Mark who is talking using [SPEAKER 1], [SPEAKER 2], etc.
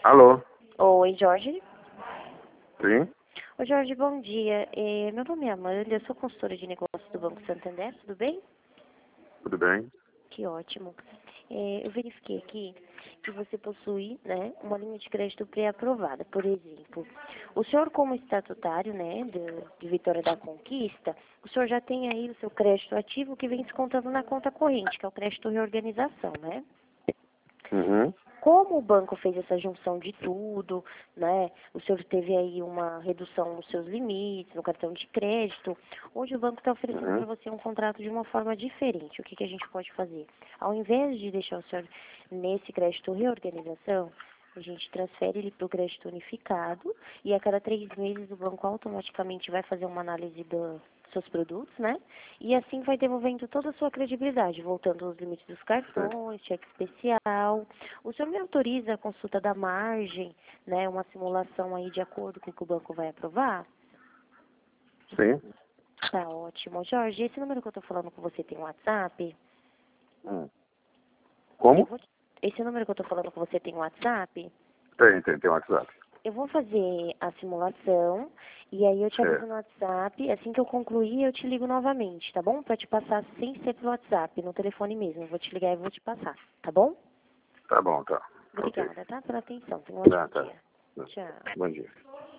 [SPEAKER 1] Alô?
[SPEAKER 2] Oi, Jorge.
[SPEAKER 1] Sim?
[SPEAKER 2] Oi, Jorge, bom dia. Meu nome é Amanda, eu sou consultora de negócios do Banco Santander, tudo bem?
[SPEAKER 1] Tudo bem?
[SPEAKER 2] Que ótimo. Eu verifiquei aqui que você possui, né, uma linha de crédito pré-aprovada, por exemplo. O senhor, como estatutário, né, de Vitória da Conquista, o senhor já tem aí o seu crédito ativo que vem descontando na conta corrente, que é o crédito reorganização, né?
[SPEAKER 1] Uhum.
[SPEAKER 2] Como o banco fez essa junção de tudo, né? O senhor teve aí uma redução nos seus limites, no cartão de crédito. Hoje o banco está oferecendo para
[SPEAKER 1] Uhum.
[SPEAKER 2] você um contrato de uma forma diferente. O que a gente pode fazer? Ao invés de deixar o senhor nesse crédito reorganização, a gente transfere ele para o crédito unificado e a cada 3 meses o banco automaticamente vai fazer uma análise dos seus produtos, né? E assim vai devolvendo toda a sua credibilidade, voltando aos limites dos
[SPEAKER 1] Sim.
[SPEAKER 2] cartões, cheque especial. O senhor me autoriza a consulta da margem, né? Uma simulação aí de acordo com o que o banco vai aprovar?
[SPEAKER 1] Sim.
[SPEAKER 2] Tá ótimo. Jorge, esse número que eu tô falando com você tem WhatsApp?
[SPEAKER 1] Hum.
[SPEAKER 2] Eu
[SPEAKER 1] Como?
[SPEAKER 2] vou... Esse número que eu tô falando com você tem WhatsApp?
[SPEAKER 1] Tem WhatsApp.
[SPEAKER 2] Eu vou fazer a simulação e aí eu te aviso
[SPEAKER 1] É.
[SPEAKER 2] no WhatsApp. Assim que eu concluir, eu te ligo novamente, tá bom? Pra te passar sem ser pelo WhatsApp, no telefone mesmo. Eu vou te ligar e vou te passar, tá bom?
[SPEAKER 1] Tá bom, tá. Ok.
[SPEAKER 2] Obrigada, tá? Pela atenção. Tenha um
[SPEAKER 1] Tá,
[SPEAKER 2] ótimo
[SPEAKER 1] tá.
[SPEAKER 2] dia. Tchau.
[SPEAKER 1] Bom dia.